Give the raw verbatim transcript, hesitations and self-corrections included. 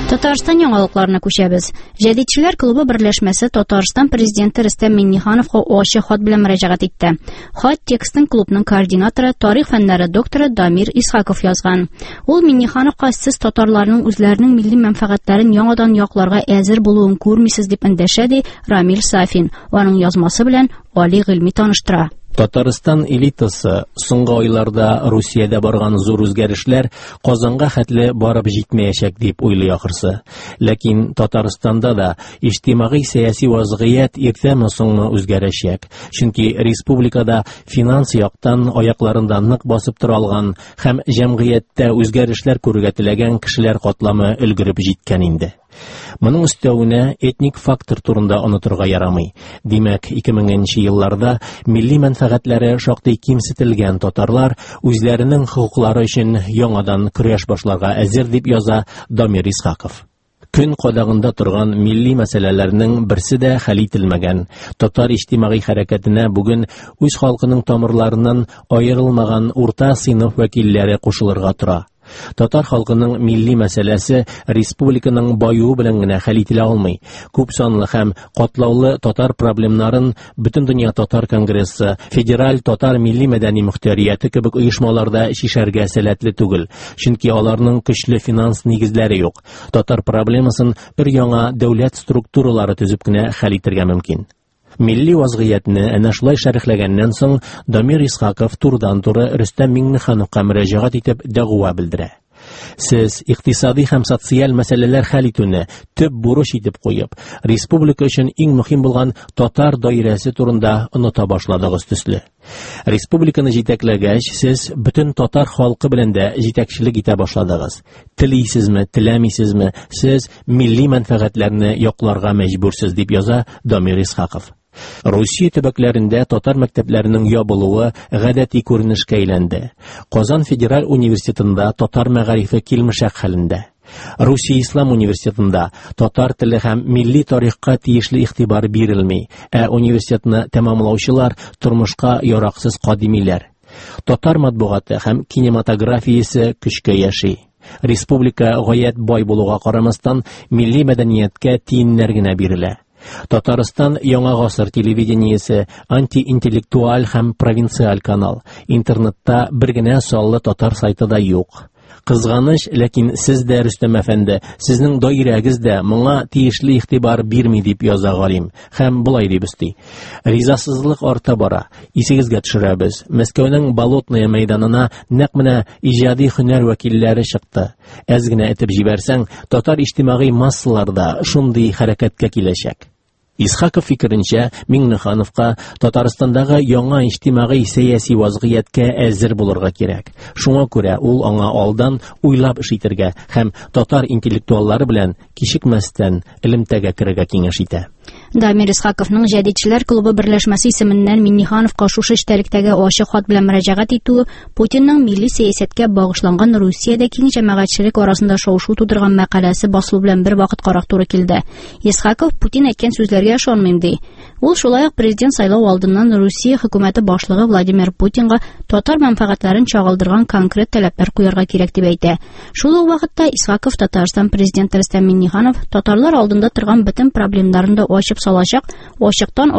Татарстан яңалыкларына күчәбез. Җәдитчеләр клубы берләшмәсе Татарстан президенты Рөстәм Миңнехановка ачык хат белән мөрәҗәгать итте. Хат текстын клубның координаторы, тарих фәннәре докторы Дамир Исхаков язган. Ул Миңнехановка сез татарларның үзләренең милли мәнфәгатьләрен яңадан якларга әзер булуын күрмисез дип эндәшә ди Рамил Сафин. Аның язмасы белән Али Гыйльми таныштыра. Татарстан элитасы соңгы айларда Русиядә барган зур үзгәрешләр Казанга хәтле барып җитмәячәк дип уйлый ахырсы. Ләкин Татарстанда да иҗтимагый сәяси вазгыять иртәме соңмы үзгәрәчәк. Чөнки республикада финанс яктан аякларында нык басып тора алган һәм җәмгыятьтә үзгәрешләр күрергә теләгән кешеләр катламы өлгереп җиткән инде. Моның өстәвенә этник фактор турында онытырга ярамый. Димәк, ике меңенче елларда милли мәнфәгатьләре шактый кимсетелгән татарлар үзләренең хокуклары өчен яңадан көрәш башларга әзер дип яза Дамир Исхаков. Көн кадагында торган милли мәсьәләләрнең берсе дә хәл ителмәгән. Татар иҗтимагый хәрәкәтенә бүген үз халкының тамырларыннан аерылмаган урта сыйныф вәкилләре кушылырга тора. Татар халкының милли мәсьәләсе республиканың баюы белән генә хәл ителә алмый. Күп санлы һәм катлаулы татар проблемнарын Бөтендөнья татар конгрессы, Федераль татар милли мәдәни мөхтәрияте кебек оешмаларда шишәргә сәләтле түгел. Чөнки аларның көчле финанс нигезләре юк. Татар проблемасын бер яңа дәүләт структуралары төзеп кенә хәл итәргә мөмкин. Милли вазгыятьне әнә шулай шәрехләгәннән соң Дамир Исхаков турыдан-туры Рөстәм Миңнехановка мөрәҗәгать итеп дәгъва белдерә. Сез икътисади һәм социаль мәсьәләләр хәл итүне төп бурыч итеп куеп, республика өчен иң мөһим булган татар даирәсе турында оныта башладыгыз төсле. Республиканы җитәкләгәч, сез бөтен татар халкы белән дә җитәкчелек итә башладыгыз. Телисезме, теләмисезме, сез милли мәнфәгатьләрне якларга мәҗбүрсез дип яза Дамир Исхаков. Русия төбәкләрендә татар мәктәпләренең ябылуы гадәти күренешкә әйләнде. Казан Федераль университетында татар мәгарифе килмешәк хәлендә. Русия Ислам университетында татар теле һәм милли тарихка тиешле игътибар бирелми, ә университетны тәмамлаучылар тормышка яраксыз кадимиләр. Татар матбугаты һәм кинематографиясе көчкә яши. Республика гаять бай булуга карамастан милли мәдәнияткә тиеннәр генә бирелә. Татарстан яңа гасыр телевидениесе, антиинтеллектуаль һәм провинциаль канал. Интернетта бер генә саллы татар сайты да юк. Кызганыч, ләкин сез дә, Рөстәм әфәнде, сезнең даирәгез дә моңа тиешле игътибар бирми дип яза галим. Һәм булай дип өсти. Ризасызлык арта бара. Исегезгә төшерәбез. Мәскәүнең Болотное мәйданына нәкъ менә иҗади һөнәр вәкилләре чыкты. Әз генә этеп җибәрсәң, татар иҗтимагый массаларда шундый хәрәкәткә киләчәк. Исхаков фикеренчә, Миңнехановка Татарстандагы яңа иҗтимагый сәяси вазгыятькә әзер булырга кирәк. Шуңа күрә ул аңа алдан уйлап эш итәргә һәм татар интеллектуаллары белән кичекмәстән элемтәгә керергә киңәш итә. Дамир Исхаковның Җәдитчеләр клубы берләшмәсе исеменнән Миңнехановка шушы эчтәлектәге ачык хат белән мөрәҗәгать итүе Путинның милли сәясәткә багышланган Русиядә киң җәмәгатьчелек арасында шау-шу тудырган мәкаләсе басылу белән бер вакыт карак туры килде. Исхаков Путин әйткән сүзләргә ышанмыйм ди. Ул шулай ук президент сайлау алдыннан Русия хөкүмәте башлыгы Владимир Путинга татар мәнфәгатьләрен чагылдырган конкрет таләпләр куярга кирәк дип әйтә. Шул ук вакытта Исхаков Татарстан президенты Рөстәм Миңнеханов татарлар алдында торган бөтен проблемнарны ачып салачак, ачыктан